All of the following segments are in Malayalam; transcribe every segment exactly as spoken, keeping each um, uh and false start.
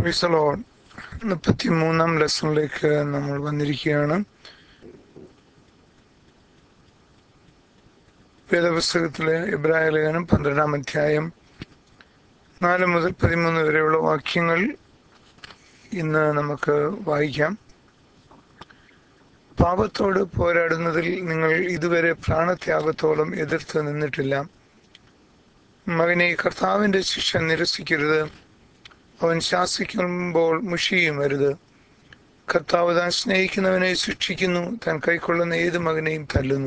Price the Lord. മുപ്പത്തി മൂന്നാം ലെസണിലേക്ക് നമ്മൾ വന്നിരിക്കുകയാണ്. വേദപുസ്തകത്തിലെ ഇബ്രായ ലേഖനം പന്ത്രണ്ടാം അധ്യായം നാല് മുതൽ പതിമൂന്ന് വരെയുള്ള വാക്യങ്ങൾ ഇന്ന് നമുക്ക് വായിക്കാം. പാപത്തോട് പോരാടുന്നതിൽ നിങ്ങൾ ഇതുവരെ പ്രാണത്യാഗത്തോളം എതിർത്ത് നിന്നിട്ടില്ല. മകനെ, കർത്താവിൻ്റെ ശിക്ഷ നിരസിക്കരുത്. അവൻ ശാസിക്കുമ്പോൾ മുഷിയുമരുത്. കർത്താവ് താൻ സ്നേഹിക്കുന്നവനെ ശിക്ഷിക്കുന്നു, താൻ കൈക്കൊള്ളുന്ന ഏത് മകനെയും തല്ലുന്നു.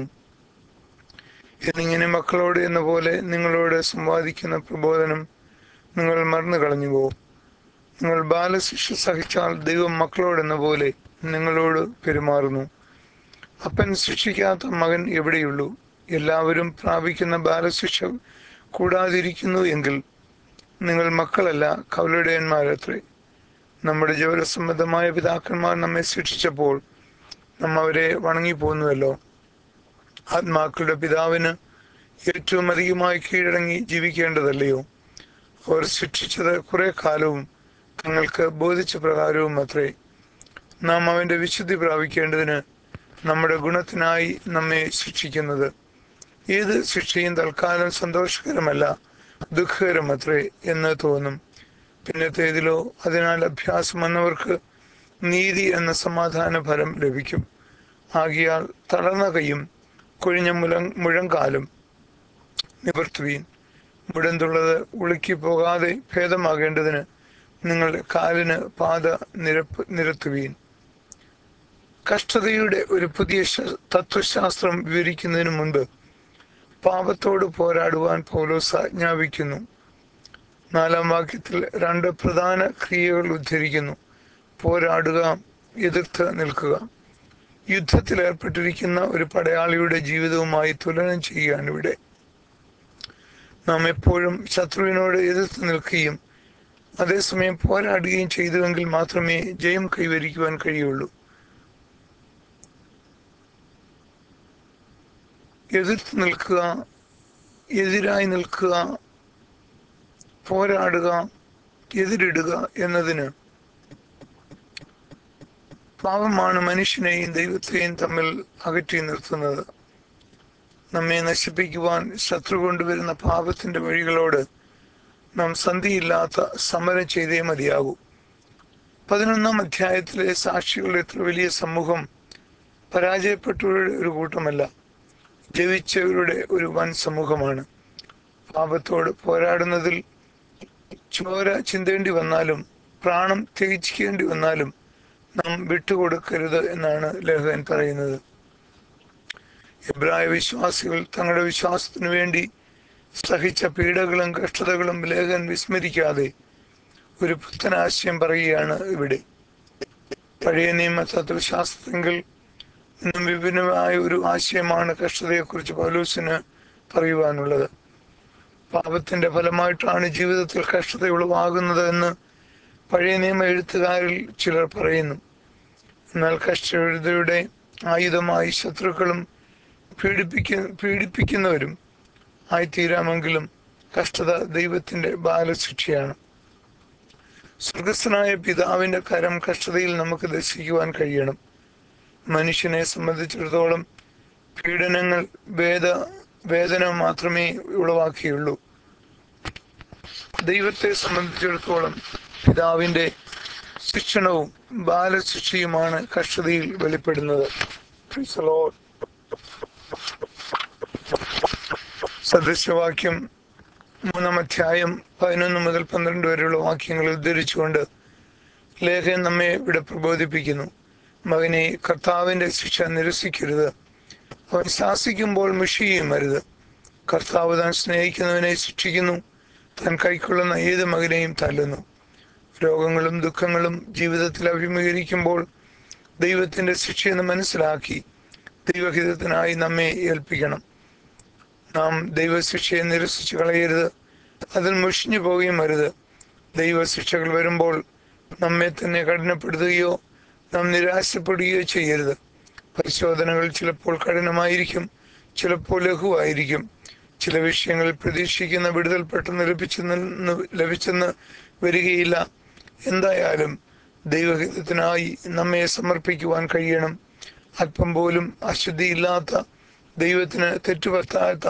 എന്നിങ്ങനെ മക്കളോട് എന്ന പോലെ നിങ്ങളോട് സംവാദിക്കുന്ന പ്രബോധനം നിങ്ങൾ മറന്നു കളഞ്ഞു പോകും. നിങ്ങൾ ബാലശിക്ഷ സഹിച്ചാൽ ദൈവം മക്കളോടെന്ന പോലെ നിങ്ങളോട് പെരുമാറുന്നു. അപ്പൻ ശിക്ഷിക്കാത്ത മകൻ എവിടെയുള്ളൂ? എല്ലാവരും പ്രാപിക്കുന്ന ബാലശിക്ഷ കൂടാതിരിക്കുന്നു എങ്കിൽ നിങ്ങൾ മക്കളല്ല, കൗലുടയന്മാരത്രേ. നമ്മുടെ ജോലസംബന്ധമായ പിതാക്കന്മാർ നമ്മെ ശിക്ഷിച്ചപ്പോൾ നാം അവരെ വണങ്ങിപ്പോന്നുവല്ലോ. ആത്മാക്കളുടെ പിതാവിന് ഏറ്റവും അധികമായി കീഴടങ്ങി ജീവിക്കേണ്ടതല്ലയോ? അവർ ശിക്ഷിച്ചത് കുറെ കാലവും തങ്ങൾക്ക് ബോധിച്ച പ്രകാരവും അത്രേ. നാം അവൻ്റെ വിശുദ്ധി പ്രാപിക്കേണ്ടതിന് നമ്മുടെ ഗുണത്തിനായി നമ്മെ ശിക്ഷിക്കുന്നത്. ഏത് ശിക്ഷയും തൽക്കാലം സന്തോഷകരമല്ല, ദുഃഖകരമത്രേ എന്ന് തോന്നും. പിന്നത്തേതിലോ അതിനാൽ അഭ്യാസം വന്നവർക്ക് നീതി എന്ന സമാധാന ഫലം ലഭിക്കും. ആകിയാൽ തളർന്ന കൈയും കൊഴിഞ്ഞ മുല മുഴങ്കാലും നിവർത്തുവീൻ. മുടന്തുള്ളത് ഉളുക്കി പോകാതെ ഭേദമാകേണ്ടതിന് നിങ്ങളുടെ കാലിന് പാത നിരപ്പ് നിരത്തുവീൻ. കഷ്ടതയുടെ ഒരു പുതിയ തത്വശാസ്ത്രം വിവരിക്കുന്നതിന് മുൻപ് പാപത്തോട് പോരാടുവാൻ പൗലോസ് ആജ്ഞാപിക്കുന്നു. നാലാം വാക്യത്തിൽ രണ്ട് പ്രധാന ക്രിയകൾ ഉദ്ധരിക്കുന്നു: പോരാടുക, എതിർത്ത് നിൽക്കുക. യുദ്ധത്തിൽ ഏർപ്പെട്ടിരിക്കുന്ന ഒരു പടയാളിയുടെ ജീവിതവുമായി തുലനം ചെയ്യുകയാണ് ഇവിടെ. നാം എപ്പോഴും ശത്രുവിനോട് എതിർത്ത് നിൽക്കുകയും അതേസമയം പോരാടുകയും ചെയ്തുവെങ്കിൽ മാത്രമേ ജയം കൈവരിക്കുവാൻ കഴിയുള്ളൂ. എതിർത്ത് നിൽക്കുക, എതിരായി നിൽക്കുക, പോരാടുക, എതിരിടുക എന്നതിന് പാപമാണ് മനുഷ്യനെയും ദൈവത്തെയും തമ്മിൽ അകറ്റി നിർത്തുന്നത്. നമ്മെ നശിപ്പിക്കുവാൻ ശത്രു കൊണ്ടുവരുന്ന പാപത്തിന്റെ വഴികളോട് നാം സന്ധിയില്ലാത്ത സമരം ചെയ്തേ മതിയാകൂ. പതിനൊന്നാം അധ്യായത്തിലെ സാക്ഷികളുടെ എത്ര വലിയ സമൂഹം പരാജയപ്പെട്ടവരുടെ ഒരു കൂട്ടമല്ല, ജയിച്ചവരുടെ ഒരു വൻ സമൂഹമാണ്. പാപത്തോട് പോരാടുന്നതിൽ ചോര ചിന്തേണ്ടി വന്നാലും പ്രാണം ത്യജിക്കേണ്ടി വന്നാലും നാം വിട്ടുകൊടുക്കരുത് എന്നാണ് ലേഖകൻ പറയുന്നത്. എബ്രായ വിശ്വാസികൾ തങ്ങളുടെ വിശ്വാസത്തിനു വേണ്ടി സഹിച്ച പീഡകളും കഷ്ടതകളും ലേഖകൻ വിസ്മരിക്കാതെ ഒരു പുത്തനാശയം പറയുകയാണ് ഇവിടെ. പഴയ നിയമ തത്വശാസ്ത്രത്തിൽ നിന്നും വിഭിന്നമായ ഒരു ആശയമാണ് കഷ്ടതയെക്കുറിച്ച് പൗലോസിന് പറയുവാനുള്ളത്. പാപത്തിന്റെ ഫലമായിട്ടാണ് ജീവിതത്തിൽ കഷ്ടത ഉളവാകുന്നത് എന്ന് പഴയ നിയമ എഴുത്തുകാരിൽ ചിലർ പറയുന്നു. എന്നാൽ കഷ്ടതയുടെ ആയുധമായി ശത്രുക്കളും പീഡിപ്പിക്ക പീഡിപ്പിക്കുന്നവരും ആയിത്തീരാമെങ്കിലും കഷ്ടത ദൈവത്തിന്റെ ബാലശിക്ഷയാണ്. സ്വർഗസ്ഥനായ പിതാവിന്റെ കരം കഷ്ടതയിൽ നമുക്ക് ദർശിക്കുവാൻ കഴിയണം. മനുഷ്യനെ സംബന്ധിച്ചിടത്തോളം പീഡനങ്ങൾ വേദ വേദന മാത്രമേ ഉളവാക്കിയുള്ളൂ. ദൈവത്തെ സംബന്ധിച്ചിടത്തോളം പിതാവിന്റെ ശിക്ഷണവും ബാലശിക്ഷയുമാണ് കഷ്ടതയിൽ വെളിപ്പെടുന്നത്. സദൃശവാക്യം മൂന്നാം അധ്യായം പതിനൊന്ന് മുതൽ പന്ത്രണ്ട് വരെയുള്ള വാക്യങ്ങൾ ഉദ്ധരിച്ചുകൊണ്ട് ലേഖകൻ നമ്മെ ഇവിടെ പ്രബോധിപ്പിക്കുന്നു. മകനെ, കർത്താവിന്റെ ശിക്ഷ നിരസിക്കരുത്. അവൻ ശാസിക്കുമ്പോൾ മുഷിയുമരുത്. കർത്താവ് താൻ സ്നേഹിക്കുന്നവനെ ശിക്ഷിക്കുന്നു, താൻ കൈക്കൊള്ളുന്ന ഏത് മകനെയും തല്ലുന്നു. രോഗങ്ങളും ദുഃഖങ്ങളും ജീവിതത്തിൽ അഭിമുഖീകരിക്കുമ്പോൾ ദൈവത്തിന്റെ ശിക്ഷയെന്ന് മനസ്സിലാക്കി ദൈവഹിതത്തിനായി നമ്മെ ഏൽപ്പിക്കണം. നാം ദൈവശിക്ഷയെ നിരസിച്ചു കളയരുത്, അതിൽ മുഷിഞ്ഞു പോവുകയും അരുത്. ദൈവശിക്ഷകൾ വരുമ്പോൾ നമ്മെ തന്നെ കഠിനപ്പെടുത്തുകയോ നാം നിരാശപ്പെടുകയോ ചെയ്യരുത്. പരിശോധനകൾ ചിലപ്പോൾ കഠിനമായിരിക്കും, ചിലപ്പോൾ ലഘുവായിരിക്കും. ചില വിഷയങ്ങളിൽ പ്രതീക്ഷിക്കുന്ന വിടുതൽ പെട്ടെന്ന് ലഭിച്ചെന്ന് ലഭിച്ചെന്ന് വരികയില്ല. എന്തായാലും ദൈവഹിതത്തിനായി നമ്മെ സമർപ്പിക്കുവാൻ കഴിയണം. അല്പം പോലും അശുദ്ധിയില്ലാത്ത ദൈവത്തിന് തെറ്റുപറ്റാത്ത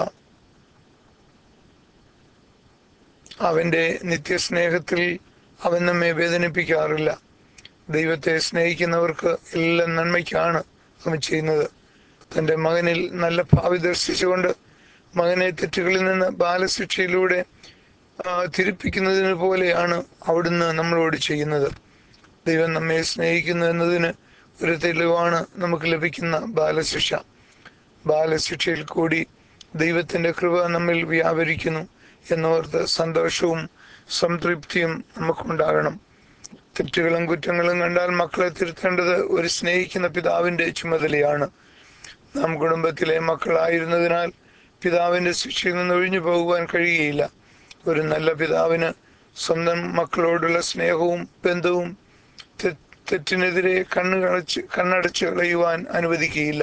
അവൻ്റെ നിത്യസ്നേഹത്തിൽ അവൻ നമ്മെ വേദനിപ്പിക്കാറില്ല. ദൈവത്തെ സ്നേഹിക്കുന്നവർക്ക് എല്ലാം നന്മയ്ക്കാണ് അവൻ ചെയ്യുന്നത്. തൻ്റെ മകനിൽ നല്ല ഭാവി ദർശിച്ചുകൊണ്ട് മകനെ തെറ്റുകളിൽ നിന്ന് ബാലശിക്ഷയിലൂടെ തിരിപ്പിക്കുന്നതിന് പോലെയാണ് അവിടുന്ന് നമ്മളോട് ചെയ്യുന്നത്. ദൈവം നമ്മെ സ്നേഹിക്കുന്നു എന്നതിന് ഒരു തെളിവാണ് നമുക്ക് ലഭിക്കുന്ന ബാലശിക്ഷ. ബാലശിക്ഷയിൽ കൂടി ദൈവത്തിൻ്റെ കൃപ നമ്മിൽ വ്യാപരിക്കുന്നു എന്നോർത്ത് സന്തോഷവും സംതൃപ്തിയും നമുക്കുണ്ടാകണം. തെറ്റുകളും കുറ്റങ്ങളും കണ്ടാൽ മക്കളെ തിരുത്തേണ്ടത് ഒരു സ്നേഹിക്കുന്ന പിതാവിൻ്റെ ചുമതലയാണ്. നാം കുടുംബത്തിലെ മക്കളായിരുന്നതിനാൽ പിതാവിൻ്റെ ശിക്ഷയിൽ നിന്ന് ഒഴിഞ്ഞു പോകുവാൻ കഴിയുകയില്ല. ഒരു നല്ല പിതാവിന് സ്വന്തം മക്കളോടുള്ള സ്നേഹവും ബന്ധവും തെറ്റിനെതിരെ കണ്ണുകളച്ച് കണ്ണടച്ച് കളയുവാൻ അനുവദിക്കുകയില്ല.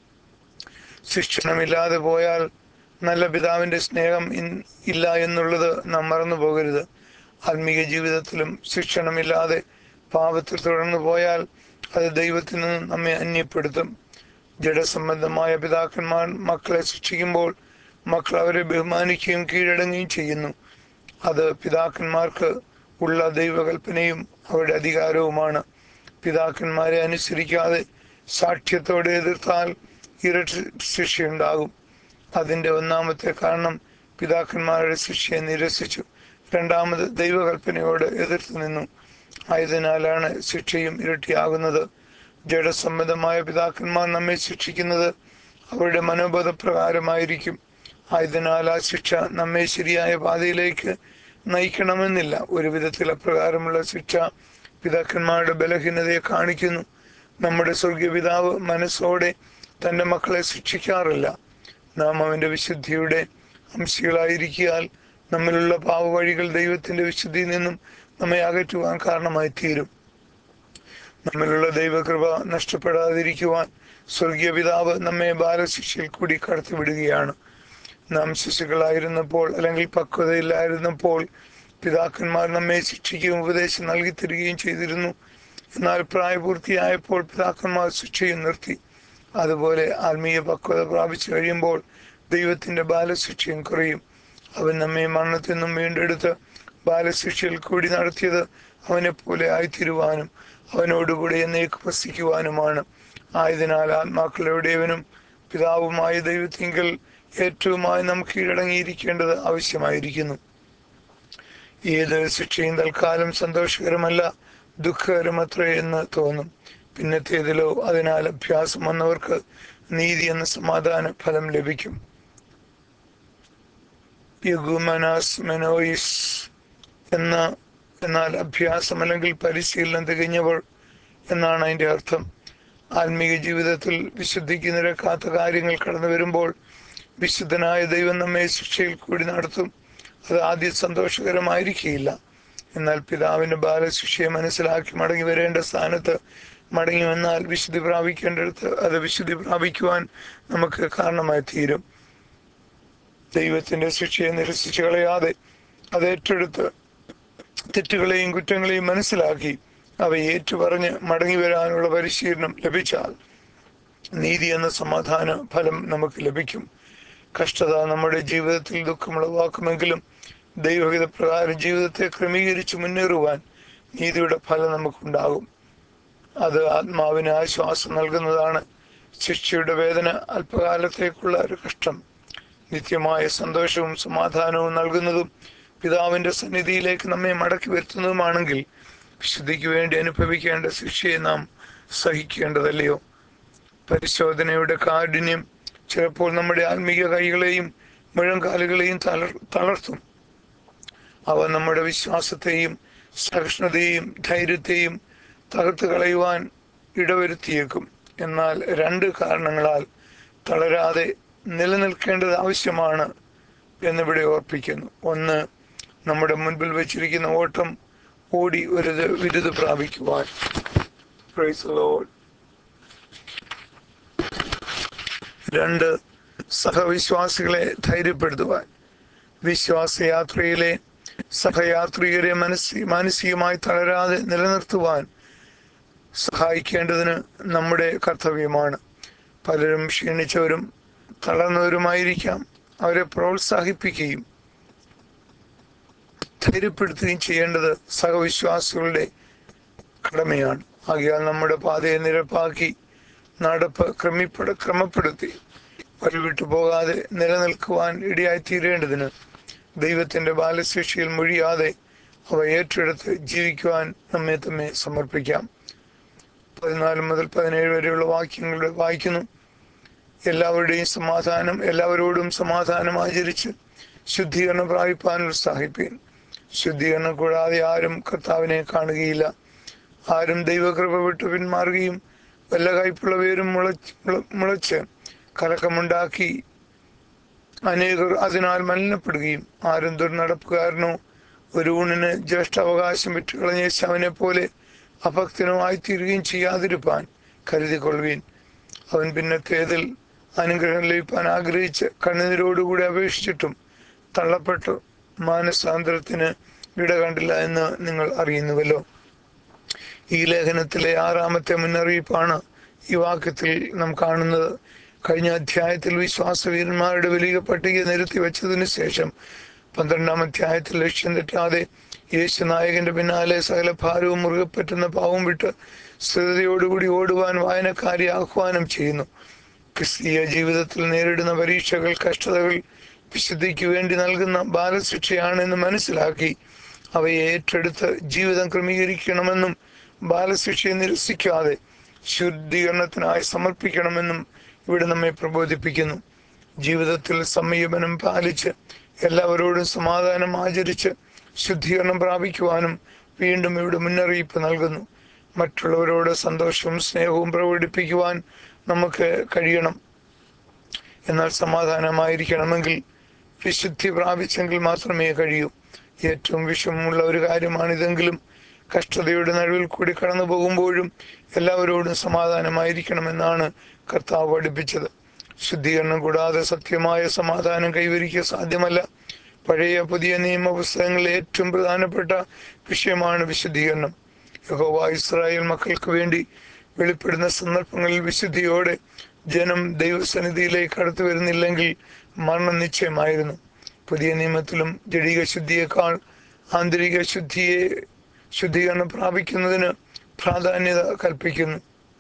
ശിക്ഷണമില്ലാതെ പോയാൽ നല്ല പിതാവിൻ്റെ സ്നേഹം ഇല്ല എന്നുള്ളത് നാം മറന്നു പോകരുത്. ആത്മീയ ജീവിതത്തിലും ശിക്ഷണമില്ലാതെ പാപത്തിൽ തുടർന്നു പോയാൽ അത് ദൈവത്തിൽ നിന്ന് നമ്മെ അന്യപ്പെടുത്തും. ജഡസംബന്ധമായ പിതാക്കന്മാർ മക്കളെ ശിക്ഷിക്കുമ്പോൾ മക്കൾ അവരെ ബഹുമാനിക്കുകയും കീഴടങ്ങുകയും ചെയ്യുന്നു. അത് പിതാക്കന്മാർക്ക് ഉള്ള ദൈവകൽപ്പനയും അവരുടെ അധികാരവുമാണ്. പിതാക്കന്മാരെ അനുസരിക്കാതെ സാക്ഷ്യത്തോടെ എതിർത്താൽ ഇരട്ടി ശിക്ഷയുണ്ടാകും. അതിൻ്റെ ഒന്നാമത്തെ കാരണം പിതാക്കന്മാരുടെ ശിക്ഷയെ നിരസിച്ചു. രണ്ടാമത് ദൈവകൽപ്പനയോട് എതിർത്ത് നിന്നു. ആയതിനാലാണ് ശിക്ഷയും ഇരട്ടിയാകുന്നത്. ജഡസംബന്ധമായ പിതാക്കന്മാർ നമ്മെ ശിക്ഷിക്കുന്നത് അവരുടെ മനോബോധപ്രകാരമായിരിക്കും. ആയതിനാൽ ആ ശിക്ഷ നമ്മെ ശരിയായ പാതയിലേക്ക് നയിക്കണമെന്നില്ല. ഒരു വിധത്തിൽ അപ്രകാരമുള്ള ശിക്ഷ പിതാക്കന്മാരുടെ ബലഹീനതയെ കാണിക്കുന്നു. നമ്മുടെ സ്വർഗീയ പിതാവ് മനസ്സോടെ തൻ്റെ മക്കളെ ശിക്ഷിക്കാറില്ല. നാം അവൻ്റെ വിശുദ്ധിയുടെ അംശികളായിരിക്കാൽ നമ്മിലുള്ള പാവവഴികൾ ദൈവത്തിൻ്റെ വിശുദ്ധിയിൽ നിന്നും നമ്മെ അകറ്റുവാൻ കാരണമായി തീരും. നമ്മിലുള്ള ദൈവകൃപ നഷ്ടപ്പെടാതിരിക്കുവാൻ സ്വർഗീയ പിതാവ് നമ്മെ ബാലശിക്ഷയിൽ കൂടി കടത്തിവിടുകയാണ്. നാം ശിശുക്കളായിരുന്നപ്പോൾ അല്ലെങ്കിൽ പക്വതയില്ലായിരുന്നപ്പോൾ പിതാക്കന്മാർ നമ്മെ ശിക്ഷിക്കുകയും ഉപദേശം നൽകി തരികയും ചെയ്തിരുന്നു. എന്നാൽ പ്രായപൂർത്തിയായപ്പോൾ പിതാക്കന്മാർ ശിക്ഷയും നിർത്തി. അതുപോലെ ആത്മീയ പക്വത പ്രാപിച്ചു കഴിയുമ്പോൾ ദൈവത്തിൻ്റെ ബാലശിക്ഷയും കുറയും. അവൻ നമ്മെ മരണത്തിൽ നിന്നും വീണ്ടെടുത്ത് ബാലശിക്ഷയിൽ കൂടി നടത്തിയത് അവനെ പോലെ ആയിത്തീരുവാനും അവനോടുകൂടി എന്നേക്ക് വസിക്കുവാനുമാണ്. ആയതിനാൽ ആത്മാക്കളുടെവനും പിതാവുമായ ദൈവത്തിങ്കൽ ഏറ്റവുമായി നാം കീഴടങ്ങിയിരിക്കേണ്ടത് ആവശ്യമായിരിക്കുന്നു. ഏത് ശിക്ഷയും തൽക്കാലം സന്തോഷകരമല്ല, ദുഃഖകരമത്രേ എന്ന് തോന്നും. പിന്നത്തേതിലോ അതിനാൽ അഭ്യാസം വന്നവർക്ക് നീതി എന്ന സമാധാന ഫലം ലഭിക്കും. യുഗുമനാസ് മെനോയിസ് എന്ന എന്നാൽ അഭ്യാസം അല്ലെങ്കിൽ പരിശീലനം തികഞ്ഞവർ എന്നാണ് അതിൻ്റെ അർത്ഥം. ആത്മീയ ജീവിതത്തിൽ വിശുദ്ധിക്ക് നിരക്കാത്ത കാര്യങ്ങൾ കടന്നു വരുമ്പോൾ വിശുദ്ധനായ ദൈവം നമ്മെ ശിക്ഷയിൽ കൂടി നടത്തും. അത് ആദ്യം സന്തോഷകരമായിരിക്കുകയില്ല. എന്നാൽ പിതാവിൻ്റെ ബാലശിക്ഷയെ മനസ്സിലാക്കി മടങ്ങി വരേണ്ട സ്ഥാനത്ത് മടങ്ങി വന്നാൽ വിശുദ്ധി പ്രാപിക്കേണ്ടടുത്ത് അത് വിശുദ്ധി പ്രാപിക്കുവാൻ നമുക്ക് കാരണമായി തീരും. ദൈവത്തിൻ്റെ ശിക്ഷയെ നിരസിച്ചു കളയാതെ അത് ഏറ്റെടുത്ത് തെറ്റുകളെയും കുറ്റങ്ങളെയും മനസ്സിലാക്കി അവയെ ഏറ്റുപറഞ്ഞ് മടങ്ങി വരാനുള്ള പരിശീലനം ലഭിച്ചാൽ നീതി എന്ന സമാധാന ഫലം നമുക്ക് ലഭിക്കും. കഷ്ടത നമ്മുടെ ജീവിതത്തിൽ ദുഃഖമുളവാക്കുമെങ്കിലും ദൈവഹിത പ്രകാരം ജീവിതത്തെ ക്രമീകരിച്ച് മുന്നേറുവാൻ നീതിയുടെ ഫലം നമുക്കുണ്ടാകും. അത് ആത്മാവിന് ആശ്വാസം നൽകുന്നതാണ്. ശിക്ഷയുടെ വേദന അല്പകാലത്തേക്കുള്ള ഒരു കഷ്ടം നിത്യമായ സന്തോഷവും സമാധാനവും നൽകുന്നതും പിതാവിൻ്റെ സന്നിധിയിലേക്ക് നമ്മെ മടക്കി വരുത്തുന്നതുമാണെങ്കിൽ വിശുദ്ധിക്ക് വേണ്ടി അനുഭവിക്കേണ്ട ശിക്ഷയെ നാം സഹിക്കേണ്ടതല്ലയോ? പരിശോധനയുടെ കാഠിന്യം ചിലപ്പോൾ നമ്മുടെ ആത്മീയ കൈകളെയും മുഴങ്കാലുകളെയും തളർ തളർത്തും അവ നമ്മുടെ വിശ്വാസത്തെയും സഹിഷ്ണുതയെയും ധൈര്യത്തെയും തകർത്ത് കളയുവാൻ ഇടവരുത്തിയേക്കും. എന്നാൽ രണ്ട് കാരണങ്ങളാൽ തളരാതെ നിലനിൽക്കേണ്ടത് ആവശ്യമാണ് എന്നിവിടെ ഓർപ്പിക്കുന്നു. ഒന്ന്, നമ്മുടെ മുൻപിൽ വച്ചിരിക്കുന്ന ഓട്ടം ഓടി ഒരു വിരുദ് പ്രാപിക്കുവാൻ. Praise the Lord. രണ്ട്, സഹവിശ്വാസികളെ ധൈര്യപ്പെടുത്തുവാൻ. വിശ്വാസയാത്രയിലെ സഹയാത്രികരെ മനസ്സി മാനസികമായി തളരാതെ നിലനിർത്തുവാൻ സഹായിക്കേണ്ടതിന് നമ്മുടെ കർത്തവ്യമാണ്. പലരും ക്ഷീണിച്ചവരും തളർന്നവരുമായിരിക്കാം. അവരെ പ്രോത്സാഹിപ്പിക്കുകയും ധൈര്യപ്പെടുത്തുകയും ചെയ്യേണ്ടത് സഹവിശ്വാസികളുടെ കടമയാണ്. ആകയാൽ നമ്മുടെ പാതയെ നിരപ്പാക്കി നടപ്പ് ക്രമിപ്പെട ക്രമപ്പെടുത്തി വഴിവിട്ടു പോകാതെ നിലനിൽക്കുവാൻ ഇടയായിത്തീരേണ്ടതിന് ദൈവത്തിൻ്റെ ബാലശിക്ഷയിൽ മൊഴിയാതെ അവ ഏറ്റെടുത്ത് ജീവിക്കുവാൻ നമ്മെ തമ്മെ സമർപ്പിക്കാം. പതിനാല് മുതൽ പതിനേഴ് വരെയുള്ള വാക്യങ്ങളുടെ വായിക്കുന്നു. എല്ലാവരുടെയും സമാധാനം എല്ലാവരോടും സമാധാനം ആചരിച്ച് ശുദ്ധീകരണം പ്രാപിപ്പാൻ ഉത്സാഹിപ്പീൻ. ശുദ്ധീകരണം കൂടാതെ ആരും കർത്താവിനെ കാണുകയില്ല. ആരും ദൈവകൃപ വിട്ട് പിന്മാറുകയും വല്ല കയ്പുള്ള വേരും മുളച്ച് മുളച്ച് കലക്കമുണ്ടാക്കി അനേകർ അതിനാൽ മലിനപ്പെടുകയും ആരും ദുർനടപ്പുകാരനോ ഒരു ഊണിന് ജ്യേഷ്ഠാവകാശം വിറ്റുകളഞ്ഞ ശവനെ പോലെ അഭക്തനോ ആയിത്തീരുകയും ചെയ്യാതിരുപ്പാൻ കരുതിക്കൊള്ളുവീൻ. അവൻ പിന്നത്തേതിൽ അനുഗ്രഹം ലഭിപ്പാൻ ആഗ്രഹിച്ച് കണ്ണുനീരോടുകൂടി അപേക്ഷിച്ചിട്ടും തള്ളപ്പെട്ടു മാനസാന്തരത്തിന് ഇട കണ്ടില്ല എന്ന് നിങ്ങൾ അറിയുന്നുവല്ലോ. ഈ ലേഖനത്തിലെ ആറാമത്തെ മുന്നറിയിപ്പാണ് ഈ വാക്യത്തിൽ നാം കാണുന്നത്. കഴിഞ്ഞ അധ്യായത്തിൽ വിശ്വാസവീരന്മാരുടെ വലിയ പട്ടിക നിരത്തി വെച്ചതിന് ശേഷം പന്ത്രണ്ടാം അധ്യായത്തിൽ ലക്ഷ്യം തെറ്റാതെ യേശു നായകന്റെ പിന്നാലെ സകല ഭാരവും മുറുകെ പറ്റുന്ന പാവം വിട്ട് സ്ഥിരതയോടുകൂടി ഓടുവാൻ വായനക്കാരെ ആഹ്വാനം ചെയ്യുന്നു. ക്രിസ്തീയ ജീവിതത്തിൽ നേരിടുന്ന പരീക്ഷകൾ, കഷ്ടതകൾ വിശുദ്ധിക്ക് വേണ്ടി നൽകുന്ന ബാലശിക്ഷയാണെന്ന് മനസ്സിലാക്കി അവയെ ഏറ്റെടുത്ത് ജീവിതം ക്രമീകരിക്കണമെന്നും ബാലശിക്ഷയെ നിരസിക്കാതെ ശുദ്ധീകരണത്തിനായി സമർപ്പിക്കണമെന്നും ഇവിടെ നമ്മെ പ്രബോധിപ്പിക്കുന്നു. ജീവിതത്തിൽ സംയമനം പാലിച്ച് എല്ലാവരോടും സമാധാനം ആചരിച്ച് ശുദ്ധീകരണം പ്രാപിക്കുവാനും വീണ്ടും ഇവിടെ മുന്നറിയിപ്പ് നൽകുന്നു. മറ്റുള്ളവരോട് സന്തോഷവും സ്നേഹവും പ്രകടിപ്പിക്കുവാൻ നമുക്ക് കഴിയണം. എന്നാൽ സമാധാനമായിരിക്കണമെങ്കിൽ വിശുദ്ധി പ്രാപിച്ചെങ്കിൽ മാത്രമേ കഴിയൂ. ഏറ്റവും വിഷമമുള്ള ഒരു കാര്യമാണിതെങ്കിലും കഷ്ടതയുടെ നടുവിൽ കൂടി കടന്നു പോകുമ്പോഴും എല്ലാവരോടും സമാധാനമായിരിക്കണമെന്നാണ് കർത്താവ് പഠിപ്പിച്ചത്. ശുദ്ധീകരണം കൂടാതെ സത്യമായ സമാധാനം കൈവരിക്കുക സാധ്യമല്ല. പഴയ പുതിയ നിയമ പുസ്തകങ്ങളിലെ ഏറ്റവും പ്രധാനപ്പെട്ട വിഷയമാണ് വിശുദ്ധീകരണം. യഹോവ ഇസ്രായേൽ മക്കൾക്ക് വേണ്ടി വെളിപ്പെടുന്ന സന്ദർഭങ്ങളിൽ വിശുദ്ധിയോടെ ജനം ദൈവസന്നിധിയിലേക്ക് കടത്തി വരുന്നില്ലെങ്കിൽ മരണം നിശ്ചയമായിരുന്നു. പുതിയ നിയമത്തിലും ജഡിക ശുദ്ധിയേക്കാൾ ആന്തരിക ശുദ്ധിയെ ശുദ്ധീകരണം പ്രാപിക്കുന്നതിന് പ്രാധാന്യത കൽപ്പിക്കുന്നു.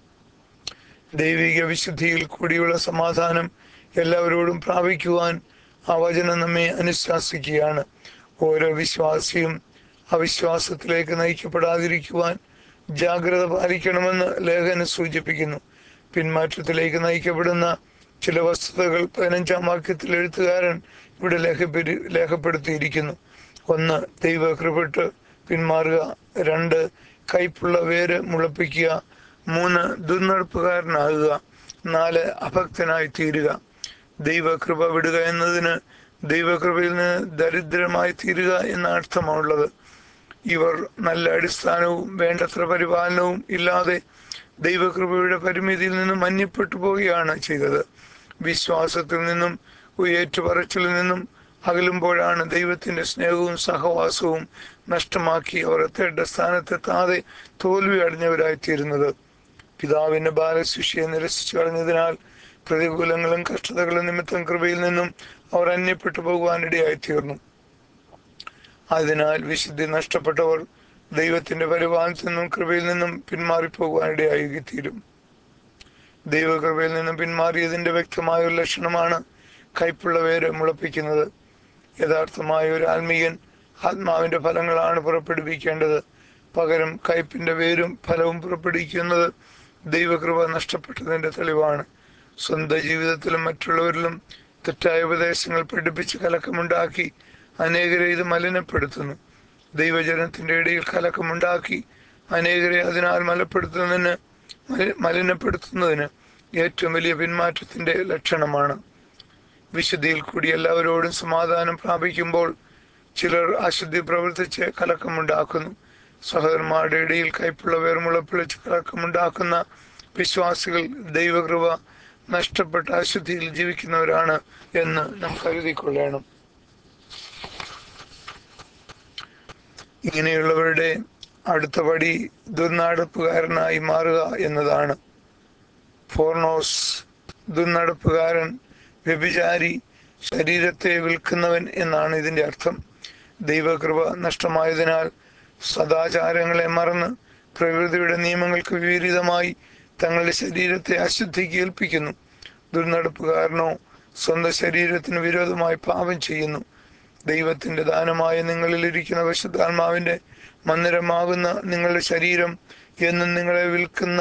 ദൈവിക വിശുദ്ധിയിൽ കൂടിയുള്ള സമാധാനം എല്ലാവരോടും പ്രാപിക്കുവാൻ ആ വചനം നമ്മെ അനുശാസിക്കുകയാണ്. ഓരോ വിശ്വാസിയും അവിശ്വാസത്തിലേക്ക് നയിക്കപ്പെടാതിരിക്കുവാൻ ജാഗ്രത പാലിക്കണമെന്ന് ലേഖനം സൂചിപ്പിക്കുന്നു. പിന്മാറ്റത്തിലേക്ക് നയിക്കപ്പെടുന്ന ചില വസ്തുതകൾ പതിനഞ്ചാം വാക്യത്തിൽ എഴുത്തുകാരൻ ഇവിടെ ലേഖപ്പെടു ലേഖപ്പെടുത്തിയിരിക്കുന്നു. ഒന്ന്, ദൈവകൃപട്ട് പിന്മാറുക. രണ്ട്, കയ്പുള്ള വേര് മുളപ്പിക്കുക. മൂന്ന്, ദുർനടപ്പുകാരനാകുക. നാല്, അഭക്തനായി തീരുക. ദൈവകൃപ വിടുക എന്നതിന് ദൈവകൃപയിൽ നിന്ന് ദരിദ്രമായി തീരുക എന്ന അർത്ഥമാണുള്ളത്. ഇവർ നല്ല അടിസ്ഥാനവും വേണ്ടത്ര പരിപാലനവും ഇല്ലാതെ ദൈവകൃപയുടെ പരിമിതിയിൽ നിന്നും മന്യപ്പെട്ടു പോവുകയാണ് ചെയ്തത്. വിശ്വാസത്തിൽ നിന്നും ഏറ്റുപറച്ചിൽ നിന്നും അകലുമ്പോഴാണ് ദൈവത്തിന്റെ സ്നേഹവും സഹവാസവും നഷ്ടമാക്കി അവർ എത്തേണ്ട സ്ഥാനത്തെത്താതെ തോൽവി അടഞ്ഞവരായിത്തീരുന്നത്. പിതാവിന്റെ ബാലശിക്ഷയെ നിരസിച്ചു കളഞ്ഞതിനാൽ പ്രതികൂലങ്ങളും കഷ്ടതകളും നിമിത്തം കൃപയിൽ നിന്നും അവർ അന്യപ്പെട്ടു പോകുവാനിടയായിത്തീർന്നു. അതിനാൽ വിശുദ്ധി നഷ്ടപ്പെട്ടവർ ദൈവത്തിന്റെ പരിപാലനത്തിൽ നിന്നും കൃപയിൽ നിന്നും പിന്മാറിപ്പോകുവാനിടയായി തീരും. ദൈവകൃപയിൽ നിന്നും പിന്മാറിയതിന്റെ വ്യക്തമായ ഒരു ലക്ഷണമാണ് കയ്പുള്ള വേര് മുളപ്പിക്കുന്നത്. യഥാർത്ഥമായ ഒരു ആത്മീയൻ ആത്മാവിന്റെ ഫലങ്ങളാണ് പുറപ്പെടുവിക്കേണ്ടത്. പകരം കയ്പിന്റെ വേരും ഫലവും പുറപ്പെടുവിക്കുന്നത് ദൈവകൃപ നഷ്ടപ്പെട്ടതിന്റെ തെളിവാണ്. സ്വന്തം ജീവിതത്തിലും മറ്റുള്ളവരിലും തെറ്റായ ഉപദേശങ്ങൾ പഠിപ്പിച്ച് കലക്കമുണ്ടാക്കി അനേകരെ ഇത് മലിനപ്പെടുത്തുന്നു. ദൈവജനത്തിന്റെ ഇടയിൽ കലക്കമുണ്ടാക്കി അനേകരെ അതിനാൽ മലപ്പെടുത്തുന്നതിന് മലിനപ്പെടുത്തുന്നതിന് ഏറ്റവും വലിയ പിന്മാറ്റത്തിന്റെ ലക്ഷണമാണ്. വിശുദ്ധിയിൽ കൂടി എല്ലാവരോടും സമാധാനം പ്രാപിക്കുമ്പോൾ ചിലർ അശുദ്ധി പ്രവർത്തിച്ച് കലക്കമുണ്ടാക്കുന്നു. സഹോദരന്മാരുടെ ഇടയിൽ കയ്പുള്ള വേർ മുളപ്പിളിച്ച് കലക്കമുണ്ടാക്കുന്ന വിശ്വാസികൾ ദൈവകൃപ നഷ്ടപ്പെട്ട അശുദ്ധിയിൽ ജീവിക്കുന്നവരാണ് എന്ന് നാം കരുതിക്കൊള്ളണം. ഇങ്ങനെയുള്ളവരുടെ അടുത്ത പടി ദുർനടപ്പുകാരനായി മാറുക എന്നതാണ്. ഫോർണോസ്, ദുർനടപ്പുകാരൻ, വ്യഭിചാരി, ശരീരത്തെ വിൽക്കുന്നവൻ എന്നാണ് ഇതിൻ്റെ അർത്ഥം. ദൈവകൃപ നഷ്ടമായതിനാൽ സദാചാരങ്ങളെ മറന്ന് പ്രകൃതിയുടെ നിയമങ്ങൾക്ക് വിപരീതമായി തങ്ങളുടെ ശരീരത്തെ അശുദ്ധിക്ക് ഏൽപ്പിക്കുന്നു. ദുർനടപ്പുകാരനോ സ്വന്തം ശരീരത്തിന് വിരോധമായി പാപം ചെയ്യുന്നു. ദൈവത്തിൻ്റെ ദാനമായ നിങ്ങളിലിരിക്കുന്ന പരിശുദ്ധാത്മാവിൻ്റെ മന്ദിരമാകുന്ന നിങ്ങളുടെ ശരീരം എന്നും നിങ്ങളെ വിൽക്കുന്ന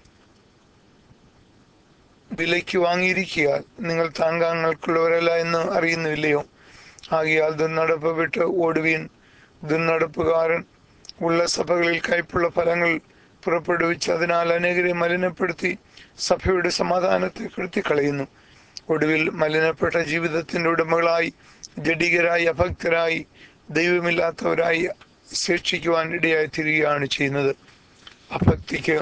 വിലയ്ക്ക് വാങ്ങിയിരിക്കയാൽ നിങ്ങൾ താങ്കാങ്ങൾക്കുള്ളവരല്ല എന്ന് അറിയുന്നില്ലയോ? ആകയാൽ ദുർനടപ്പ് വിട്ട് ഓടുവീൻ. ദുർനടപ്പുകാരൻ ഉള്ള സഭകളിൽ കയ്പുള്ള ഫലങ്ങൾ പുറപ്പെടുവിച്ച് അതിനാൽ അനേകരെ മലിനപ്പെടുത്തി സഭയുടെ സമാധാനത്തെ കെടുത്തിക്കളയുന്നു. ഒടുവിൽ മലിനപ്പെട്ട ജീവിതത്തിൻ്റെ ഉടമകളായി ജഡികരായി അഭക്തരായി ദൈവമില്ലാത്തവരായി ശേഷിക്കുവാൻ ഇടയായി തീരുകയാണ് ചെയ്യുന്നത്. അഭക്തിക്ക്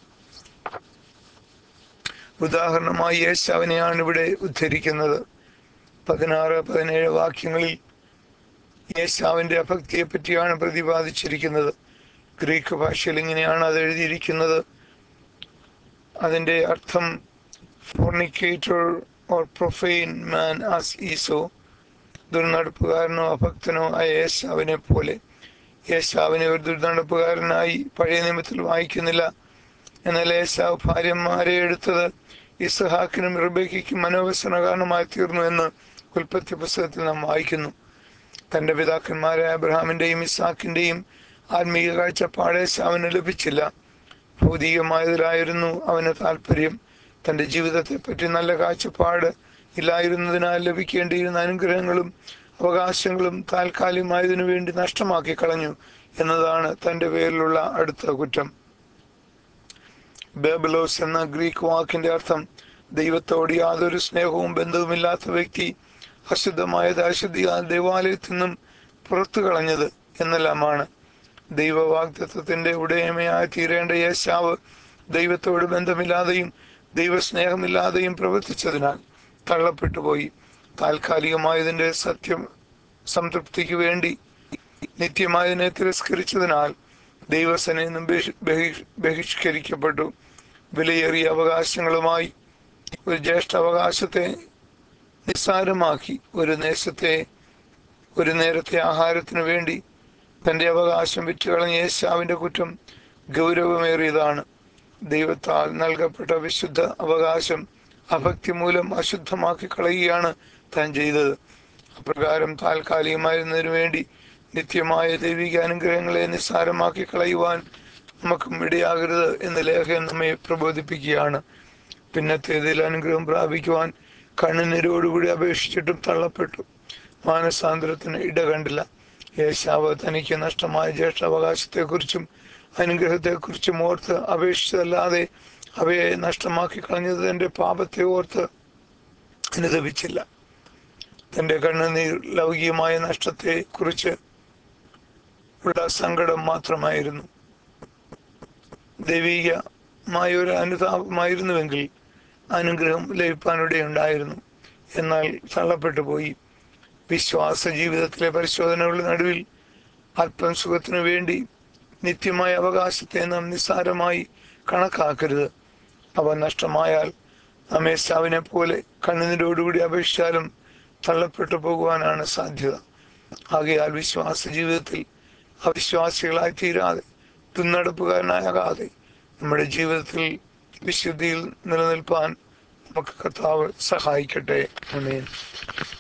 ഉദാഹരണമായി യേശാവിനെയാണ് ഇവിടെ ഉദ്ധരിക്കുന്നത്. പതിനാറ് പതിനേഴ് വാക്യങ്ങളിൽ യേശാവിൻ്റെ അഭക്തിയെ പറ്റിയാണ് പ്രതിപാദിച്ചിരിക്കുന്നത്. ഗ്രീക്ക് ഭാഷയിൽ ഇങ്ങനെയാണ് അത് എഴുതിയിരിക്കുന്നത്. അതിൻ്റെ അർത്ഥം ഫോർണിക്കേറ്റർ ഓർ പ്രൊഫെയിൻ മാൻ ആസ് ഈസോ, ദുർനടപ്പുകാരനോ അഭക്തനോ ആയ യേശാവിനെ പോലെ. യേശാവിനെ ഒരു ദുർനടപ്പുകാരനായി പഴയ നിയമത്തിൽ വായിക്കുന്നില്ല. എന്നാൽ യേശാവ് ഭാര്യമാരെ എടുത്തത് ഇസ്ഹാക്കിനും റിബേക്കയ്ക്കും മനോവ്യസന കാരണമായി തീർന്നു എന്ന് ഉൽപ്പത്തി പുസ്തകത്തിൽ നാം വായിക്കുന്നു. തൻ്റെ പിതാക്കന്മാരായ അബ്രഹാമിൻ്റെയും ഇസ്ഹാക്കിൻ്റെയും ആത്മീയ കാഴ്ചപ്പാട് യേശാവിന് ലഭിച്ചില്ല. ഭൗതികമായതിലായിരുന്നു അവന് താല്പര്യം. തൻ്റെ ജീവിതത്തെ പറ്റി നല്ല കാഴ്ചപ്പാട് ഇല്ലായിരുന്നതിനാൽ ലഭിക്കേണ്ടിയിരുന്ന അനുഗ്രഹങ്ങളും അവകാശങ്ങളും താൽക്കാലികമായതിനു വേണ്ടി നഷ്ടമാക്കി കളഞ്ഞു എന്നതാണ് തൻ്റെ പേരിലുള്ള അടുത്ത കുറ്റം. ബേബലോസ് എന്ന ഗ്രീക്ക് വാക്കിന്റെ അർത്ഥം ദൈവത്തോട് യാതൊരു സ്നേഹവും ബന്ധവുമില്ലാത്ത വ്യക്തി, അശുദ്ധമായത് അശുദ്ധിയാൽ ദൈവാലയത്തിൽ നിന്നും പുറത്തു കളഞ്ഞത് എന്നെല്ലാമാണ്. ദൈവവാഗ്ദത്വത്തിന്റെ ഉടയമയായി തീരേണ്ട യേശാവ് ദൈവത്തോട് ബന്ധമില്ലാതെയും ദൈവസ്നേഹമില്ലാതെയും പ്രവർത്തിച്ചതിനാൽ തള്ളപ്പെട്ടു പോയി. താൽക്കാലികമായതിൻ്റെ സത്യം സംതൃപ്തിക്ക് വേണ്ടി നിത്യമായതിനെ തിരസ്കരിച്ചതിനാൽ ദൈവസനയിൽ നിന്നും ബഹിഷ്കരിക്കപ്പെട്ടു. വിലയേറിയ അവകാശങ്ങളുമായി ഒരു ജ്യേഷ്ഠ അവകാശത്തെ നിസ്സാരമാക്കി ഒരു നേസത്തെ ഒരു നേരത്തെ ആഹാരത്തിനു വേണ്ടി തൻ്റെ അവകാശം വിറ്റുകളഞ്ഞ യേശാവിൻ്റെ കുറ്റം ഗൗരവമേറിയതാണ്. ദൈവത്താൽ നൽകപ്പെട്ട വിശുദ്ധ അവകാശം അഭക്തി മൂലം അശുദ്ധമാക്കി കളയുകയാണ് താൻ ചെയ്തത്. അപ്രകാരം താൽക്കാലികമായിരുന്നതിനു വേണ്ടി നിത്യമായ ദൈവിക അനുഗ്രഹങ്ങളെ നിസ്സാരമാക്കി കളയുവാൻ നമുക്കും ഇടയാകരുത് എന്ന് ലേഖനം നമ്മെ പ്രബോധിപ്പിക്കുകയാണ്. പിന്നത്തേതിൽ അനുഗ്രഹം പ്രാപിക്കുവാൻ കണ്ണുനീരോടുകൂടി അപേക്ഷിച്ചിട്ടും തള്ളപ്പെട്ടു. മാനസാന്തരത്തിന് ഇട കണ്ടില്ല. യേശാവ് തനിക്ക് നഷ്ടമായ ജ്യേഷ്ഠാവകാശത്തെക്കുറിച്ചും അനുഗ്രഹത്തെക്കുറിച്ചും ഓർത്ത് അപേക്ഷിച്ചതല്ലാതെ അവയെ നഷ്ടമാക്കി കളഞ്ഞത് തൻ്റെ പാപത്തെ ഓർത്ത് അനുദപിച്ചില്ല. തൻ്റെ കണ്ണുനീർ ലൗകികമായ നഷ്ടത്തെ കുറിച്ച് ഉള്ള സങ്കടം മാത്രമായിരുന്നു. ദൈവികമായ ഒരു അനുതാപമായിരുന്നുവെങ്കിൽ അനുഗ്രഹം ലഭിക്കാനിടയുണ്ടായിരുന്നു. എന്നാൽ തള്ളപ്പെട്ടു പോയി. വിശ്വാസ ജീവിതത്തിലെ പരിശോധനകളുടെ നടുവിൽ അല്പം സുഖത്തിനു വേണ്ടി നിത്യമായ അവകാശത്തെ നാം നിസ്സാരമായി കണക്കാക്കരുത്. അവ നഷ്ടമായാൽ നാം യേശാവിനെ പോലെ കണ്ണുനീരോടുകൂടി അപേക്ഷിച്ചാലും തള്ളപ്പെട്ടു പോകുവാനാണ് സാധ്യത. ആകയാൽ വിശ്വാസ ജീവിതത്തിൽ അവിശ്വാസികളായി തീരാതെ ദുർനടപ്പുകാരനാകാതെ നമ്മുടെ ജീവിതത്തിൽ വിശുദ്ധിയിൽ നിലനിൽപ്പാൻ നമുക്ക് കർത്താവ് സഹായിക്കട്ടെ. ആമേൻ.